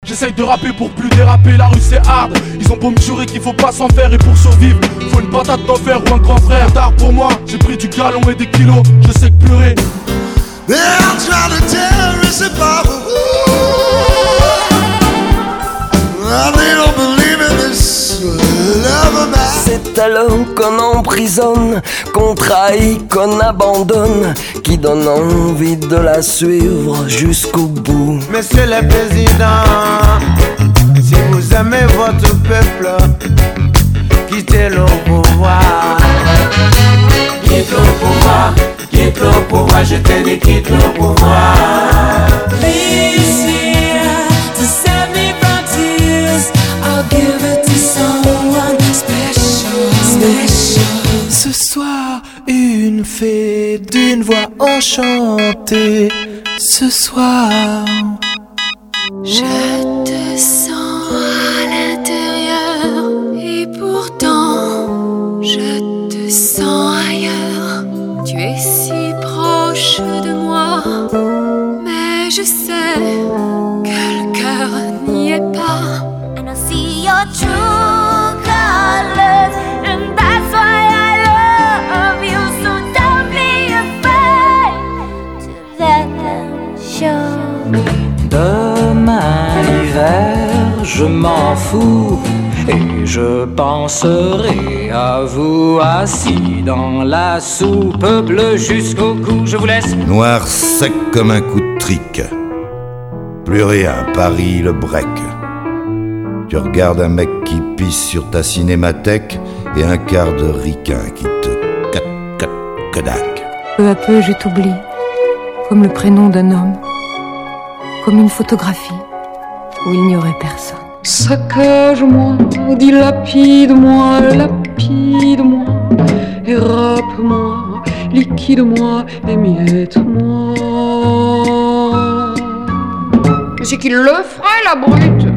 J'essaye de rapper pour plus déraper, la rue c'est hard. Ils ont beau me jurer qu'il faut pas s'en faire et pour survivre faut une patate d'enfer ou un grand frère. Tard pour moi, j'ai pris du galon et des kilos, je sais que pleurer. They're trying to tear us apart. They don't believe in this love of mine. C'est alors qu'on emprisonne, qu'on trahit, qu'on abandonne, qui donne envie de la suivre jusqu'au bout. Monsieur le Président, si vous aimez votre peuple, quittez le pouvoir. Quitte le pouvoir, je te dis quitte le pouvoir. Please here to save me from tears. I'll give it to someone special, special. Ce soir, une fée d'une voix enchantée. Ce soir, Je te sens à l'intérieur et pourtant je te sens ailleurs. Tu es si proche de moi, mais je sais que le cœur n'y est pas. And I see your true colors, and that's why I love you. So don't be afraid to let them show. Demain l'hiver, je m'en fous et je penserai à vous assis dans la soupe bleue jusqu'au cou. Je vous laisse. Noir sec comme un coup de trique. Plus rien, Paris le break. Tu regardes un mec qui pisse sur ta cinémathèque et un quart de ricain qui te Kodak. Peu à peu, je t'oublie, comme le prénom d'un homme, comme une photographie où il n'y aurait personne. Saccage-moi, dilapide-moi, lapide-moi, érape-moi, liquide-moi, émiette-moi. C'est qu'il le ferait, la brute.